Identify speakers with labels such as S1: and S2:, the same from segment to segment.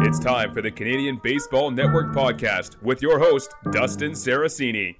S1: It's time for the Canadian Baseball Network podcast with your host, Dustin Saracini.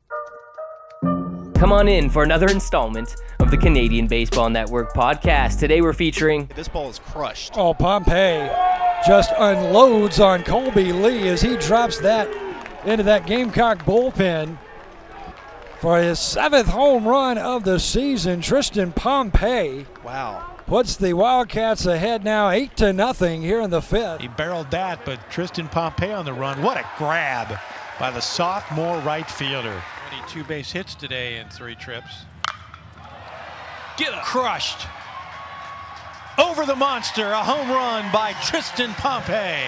S2: Come on in for another installment of the Canadian Baseball Network podcast. Today we're featuring...
S3: This ball is crushed.
S4: Oh, Pompey just unloads on Colby Lee as he drops that into that Gamecock bullpen for his 7th home run of the season. Tristan Pompey.
S3: Wow.
S4: Puts the Wildcats ahead now 8-0 here in the 5th.
S5: He barreled that, but Tristan Pompey on the run. What a grab by the sophomore right fielder. 22 base hits today in 3 trips. Crushed. Over the monster, a home run by Tristan Pompey.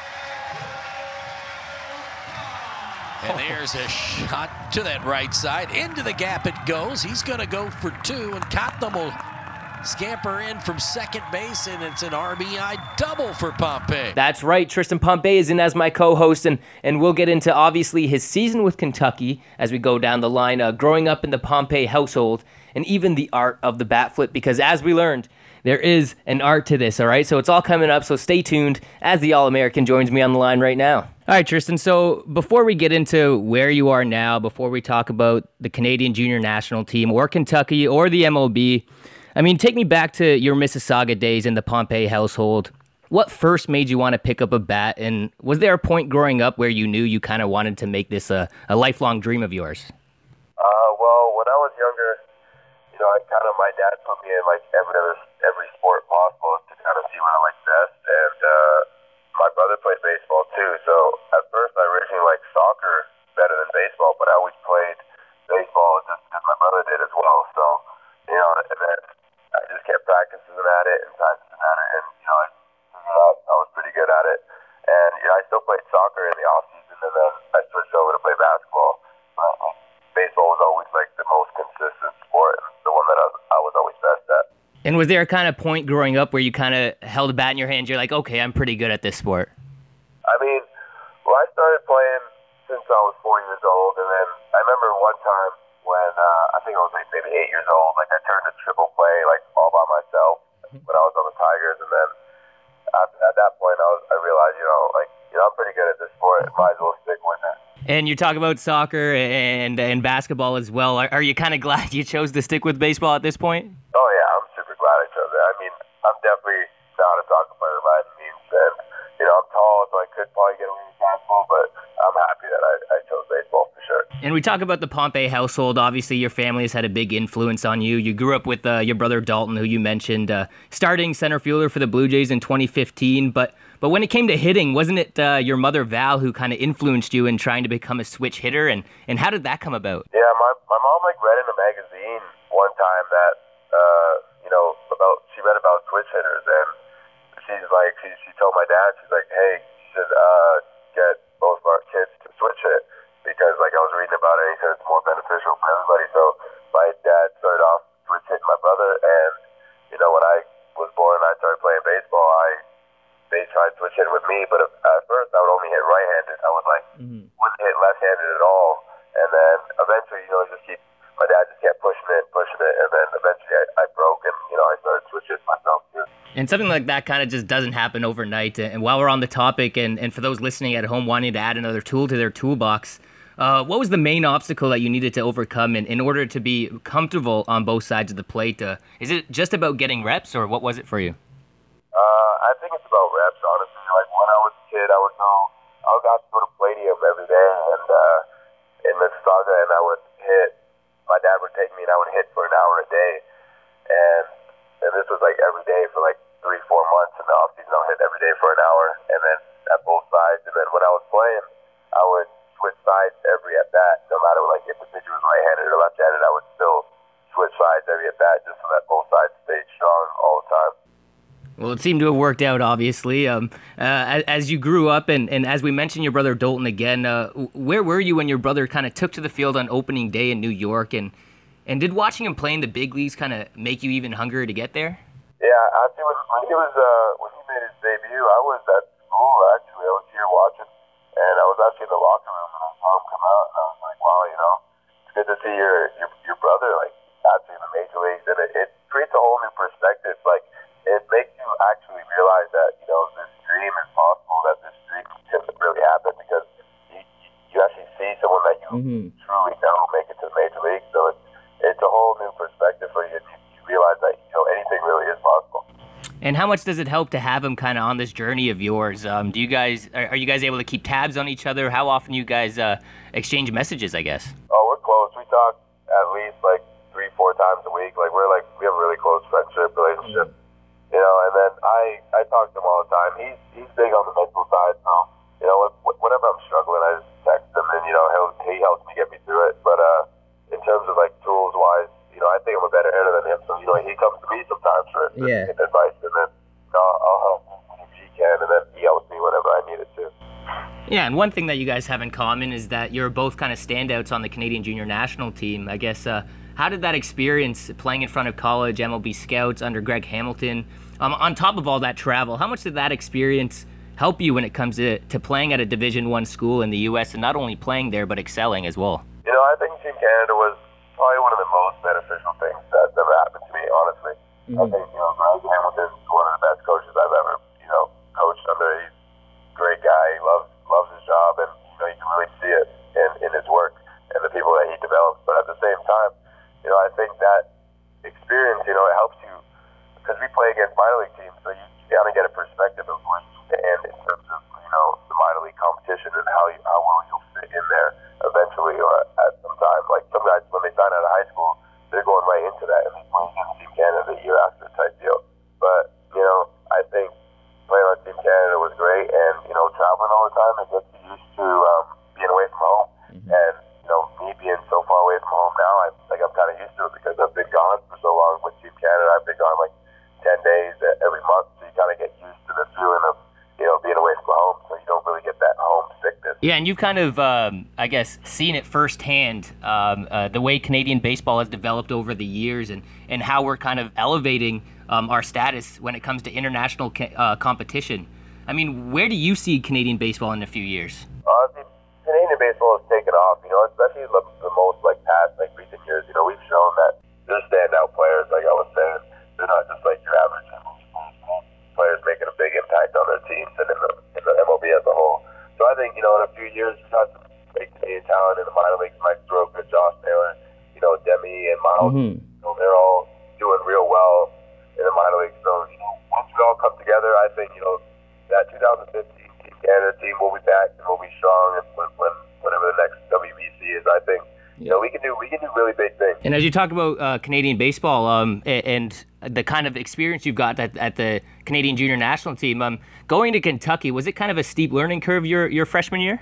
S6: And there's a shot to that right side. Into the gap it goes. He's going to go for 2, and Cotton will scamper in from second base, and it's an RBI double for Pompey.
S2: That's right, Tristan Pompey is in as my co-host, and we'll get into, obviously, his season with Kentucky as we go down the line, growing up in the Pompey household, and even the art of the bat flip, because as we learned, there is an art to this, all right? So it's all coming up, so stay tuned as the All-American joins me on the line right now. All right, Tristan, so before we get into where you are now, before we talk about the Canadian Junior National Team or Kentucky or the MLB, I mean, take me back to your Mississauga days in the Pompey household. What first made you want to pick up a bat, and was there a point growing up where you knew you kind of wanted to make this a lifelong dream of yours?
S7: Well, when I was younger, my dad put me in like every sport possible to kind of see what I liked best, and my brother played baseball too. So at first, I originally liked soccer better than baseball, but I always played baseball just because my brother did as well. So and then I just kept practicing at it, and I figured out I was pretty good at it. And I still played soccer in the off season, and then I switched over to play basketball. But baseball was always like the most consistent sport, and the one that I was always best at.
S2: And was there a kind of point growing up where you kind of held a bat in your hand? You're like, okay, I'm pretty good at this sport.
S7: I mean, I started playing since I was 4 years old, and then I remember one time when I think I was like maybe 8 years old, like I turned to triple play like all by myself when I was on the Tigers, and then at that point I realized I'm pretty good at this sport. Might as well stick with it.
S2: And you talk about soccer and basketball as well. Are you kind of glad you chose to stick with baseball at this point?
S7: Oh yeah, I'm super glad I chose it. I mean, I'm definitely not a soccer player by any means, and I'm tall, so I could probably get away with basketball, but I'm happy that I chose baseball for sure.
S2: And we talk about the Pompey household. Obviously, your family has had a big influence on you. You grew up with your brother Dalton, who you mentioned, starting center fielder for the Blue Jays in 2015. But when it came to hitting, wasn't it your mother Val who kind of influenced you in trying to become a switch hitter? And how did that come about?
S7: Yeah, my mom read in a magazine one time that she read about switch hitters, and she told my dad, she's like, hey, you should get both of our kids to switch hit, because I was reading about it, and he said it's more beneficial for everybody. So my dad started off switch hitting my brother, and when I was born and I started playing baseball, they tried switch hitting with me, but at first I would only hit right-handed. I wouldn't hit left-handed at all, and then eventually my dad just kept pushing it, and then eventually I broke, and I started switching myself too.
S2: And something like that kind of just doesn't happen overnight. And while we're on the topic, and for those listening at home wanting to add another tool to their toolbox, what was the main obstacle that you needed to overcome in order to be comfortable on both sides of the plate? Is it just about getting reps, or what was it for you?
S7: I think it's about reps, honestly. When I was a kid, I got to go to Palladium every day, and in Mississauga, and I would hit. My dad would take me, and I would hit for an hour a day, and this was every day for 3-4 months. In the off season, I would hit every day for an hour, and then at both sides. And then when I was playing, I would switch sides every at bat, no matter if the pitcher was right-handed or left-handed. I would still switch sides every at bat, just so that both sides stayed strong all the time.
S2: Well, it seemed to have worked out, obviously. As you grew up, and as we mentioned your brother Dalton again, where were you when your brother kind of took to the field on opening day in New York? And did watching him play in the big leagues kind of make you even hungrier to get there?
S7: Yeah, actually, when he made his debut, I was at school, actually. I was here watching, and I was actually in the locker room, and I saw him come out, and I was like, wow, it's good to see your brother, actually in the major leagues, and it creates a whole new perspective. It makes you actually realize that, this dream is possible, truly know make it to the major league. So it's a whole new perspective for you. You realize that anything really is possible.
S2: And how much does it help to have him kind of on this journey of yours? Are you guys able to keep tabs on each other? How often you guys exchange messages, I guess?
S7: Oh, we're close. We talk at least 3-4 times a week. We have a really close friendship relationship. And then I talk to him all the time. He's big on the mental side, so whenever I'm struggling, I just text him, and he helps me get me through it. But in terms of tools wise, I think I'm a better hitter than him. So he comes to me sometimes for advice, and then I'll help him if he can, and then he helps me whenever I need it too.
S2: Yeah, and one thing that you guys have in common is that you're both kind of standouts on the Canadian Junior National Team. I guess how did that experience playing in front of college MLB scouts under Greg Hamilton, on top of all that travel, how much did that experience help you when it comes to playing at a Division I school in the U.S. and not only playing there but excelling as well?
S7: I think Team Canada was probably one of the most beneficial things that's ever happened to me, honestly. I think, Greg Hamilton is one of the best coaches I've ever, coached under. He's a great guy. He loves his job, and, you can really see it in his work and the people that he develops. But at the same time, I think that experience, it helps you, because we play against minor league teams, so you kind of get a perspective of where you stand in terms of, the minor league competition and how well you'll fit in there eventually or at some time. Like some guys, when they sign out of high school, they're going right into that and they're playing against Team Canada the year after type deal. But, I think playing on Team Canada was great, and, traveling all the time, it gets you used to being away from home. And, me being so far away from home now, I'm kind of used to it because I've been gone for so long with Team Canada. I've been gone 10 days every month, so you kind of get used to the feeling of, being away from home, so you don't really get that home sickness.
S2: Yeah, and you've kind of, I guess, seen it firsthand, the way Canadian baseball has developed over the years and how we're kind of elevating our status when it comes to international competition. I mean, where do you see Canadian baseball in a few years?
S7: Canadian baseball has taken off, especially the most past recent years. We've shown that they're standout players, like I was saying. They're not just your average players making a big impact on their teams and in the MLB as a whole. So I think, in a few years, we've got some great Canadian talent in the minor leagues, Mike Soroka, Josh Taylor, Demi and Miles. They're all doing real well in the minor leagues. So, once we all come together, I think, that 2015 Team Canada team will be back and we'll be strong, and whenever the next WBC is, I think, we can do really big things.
S2: And as you talk about Canadian baseball and the kind of experience you've got at the Canadian Junior National Team, going to Kentucky, was it kind of a steep learning curve your freshman year?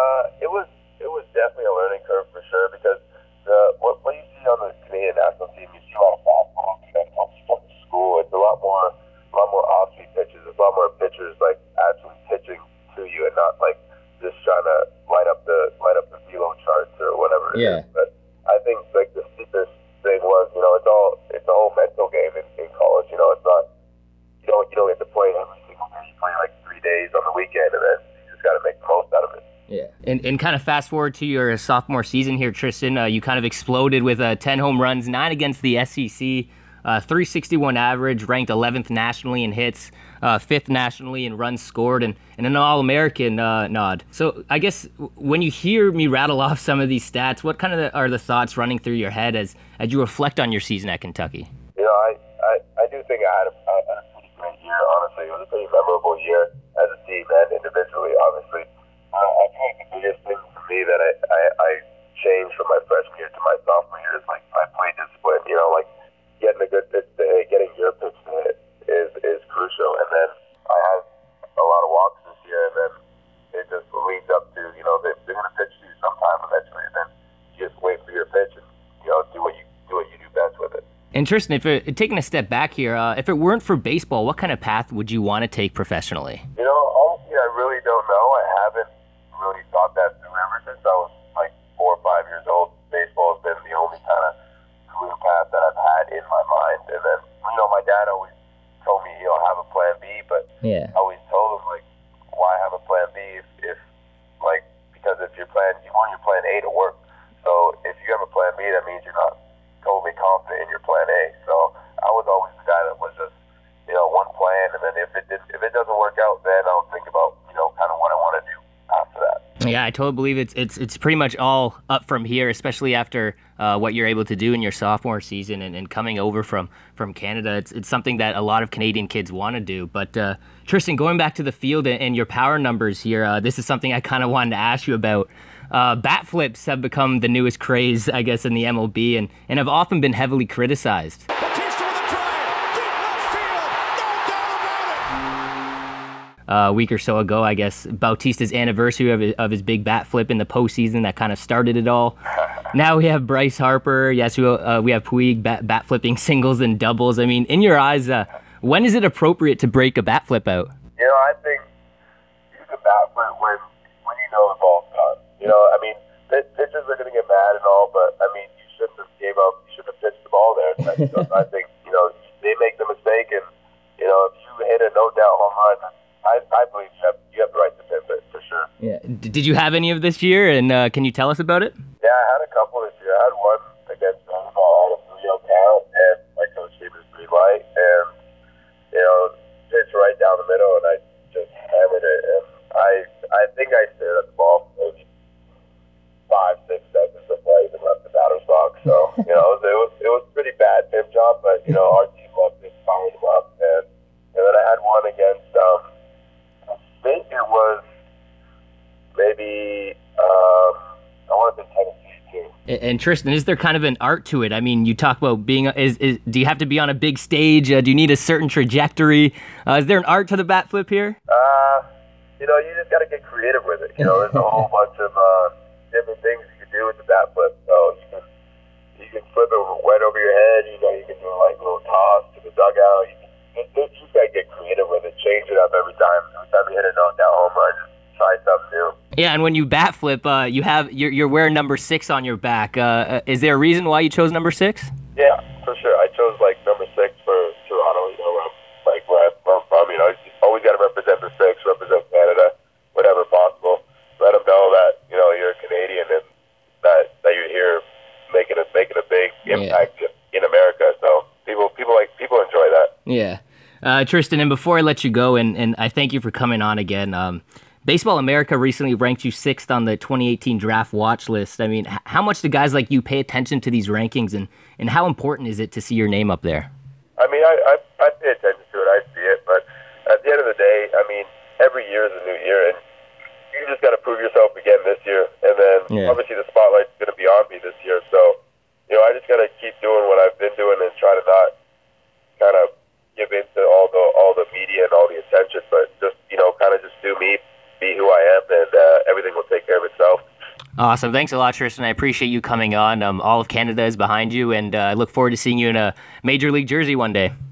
S7: It was definitely a learning curve for sure, because what you see on the Canadian National Team, you see a lot of fastballs from school. It's a lot more off-speed pitches. There's a lot more pitchers actually pitching to you and not just trying to light up the velo charts or whatever it is. But I think the steepest thing was, it's a whole mental game in college. It's not, you don't get to play every single day. You play 3 days on the weekend, and then you just got to make the most out of it.
S2: Yeah. And kind of fast forward to your sophomore season here, Tristan, you kind of exploded with 10 home runs, 9 against the SEC, 361 average, ranked 11th nationally in hits, 5th nationally in runs scored, and an All-American nod. So I guess when you hear me rattle off some of these stats, what kind of are the thoughts running through your head as you reflect on your season at Kentucky?
S7: I do think I had a pretty great year, honestly. It was a pretty memorable year as a team and individually, obviously. I think the biggest thing for me that I changed from my freshman year to my sophomore year is my play discipline. Getting a good pitch to hit, getting your pitch to hit is crucial. And then I had a lot of walks this year, and then it just leads up to, they're going to pitch to you sometime eventually, and then you just wait for your pitch and, do what you do best with it.
S2: And Tristan, taking a step back here, if it weren't for baseball, what kind of path would you want to take professionally?
S7: Honestly, I really don't know. I haven't really thought that through ever since I was 4 or 5 years old. Baseball has been the only kind of career path that I've had in my mind. And then, my dad always told me, have a plan B, but I always told him, why have a plan B if because if you want your plan A to work. So if you have a plan B, that means you're not totally confident in your plan A. So I was always the guy that was just, one plan, and then if it doesn't work out, then I'll think about, kind of what I want to do after that.
S2: Yeah, I totally believe it's pretty much all up from here, especially after what you're able to do in your sophomore season and coming over from Canada. It's something that a lot of Canadian kids want to do. But Tristan, going back to the field and your power numbers here, this is something I kind of wanted to ask you about. Bat flips have become the newest craze, I guess, in the MLB and have often been heavily criticized. A week or so ago, I guess, Bautista's anniversary of his big bat flip in the postseason that kind of started it all. Now we have Bryce Harper. Yes, we have Puig bat flipping singles and doubles. I mean, in your eyes, when is it appropriate to break a bat flip out?
S7: You know, I think you can bat flip when you know the ball's done. You know, I mean, pitchers are going to get mad and all, but I mean, you shouldn't have gave up. You should have pitched the ball there. So I think, you know, they make the mistake, and you know, if you hit a no doubt home run, I believe you have the right to pimp it, for sure.
S2: Yeah. Did you have any of this year, and can you tell us about it?
S7: Yeah, I had a couple this year. I had one against Baseball on a 3-0 count, and my coach gave me a green light, and, you know, pitched right down the middle, and I just hammered it. And I think I stared at the ball for maybe 5-6 seconds before I even left the batter's box. So, you know, it was a pretty bad pimp job, but, you know, our team loved it, fired him up. And then I had one against, I think it was maybe, I want to say Tennessee too.
S2: And Tristan, is there kind of an art to it? I mean, you talk about being, do you have to be on a big stage? Do you need a certain trajectory? Is there an art to the bat flip here?
S7: You know, you just got to get creative with it. You know, there's a whole bunch of different things you can do with the bat flip. So you can flip it right over your head. You know, you can do like a little toss to the dugout. You just got to get creative with it. Change it up every time. Every time you hit a no doubt home run, just try something new. Yeah,
S2: and when you bat flip, you're wearing number 6 on your back. Is there a reason why you chose number 6?
S7: Yeah, for sure. I chose like number 6 for Toronto. You know, where I'm from. You know, you always got to represent the 6, represent Canada, whatever possible. Let them know that, you know, you're a Canadian and that you're here making a big impact in America. So people enjoy that.
S2: Yeah. Tristan, and before I let you go, and I thank you for coming on again, Baseball America recently ranked you 6th on the 2018 draft watch list. I mean, how much do guys like you pay attention to these rankings, and how important is it to see your name up there?
S7: I mean, I pay attention to it. I see it. But at the end of the day, I mean, every year is a new year, and you just got to prove yourself again this year. And then, obviously, the spotlight's going to be on me this year. So, you know, I just got to keep doing what I've been doing and try to not kind of give into all the media and all the attention, but just, you know, kind of just do me, be who I am, and everything will take care of itself.
S2: Awesome. Thanks a lot, Tristan. I appreciate you coming on. All of Canada is behind you, and I look forward to seeing you in a Major League jersey one day.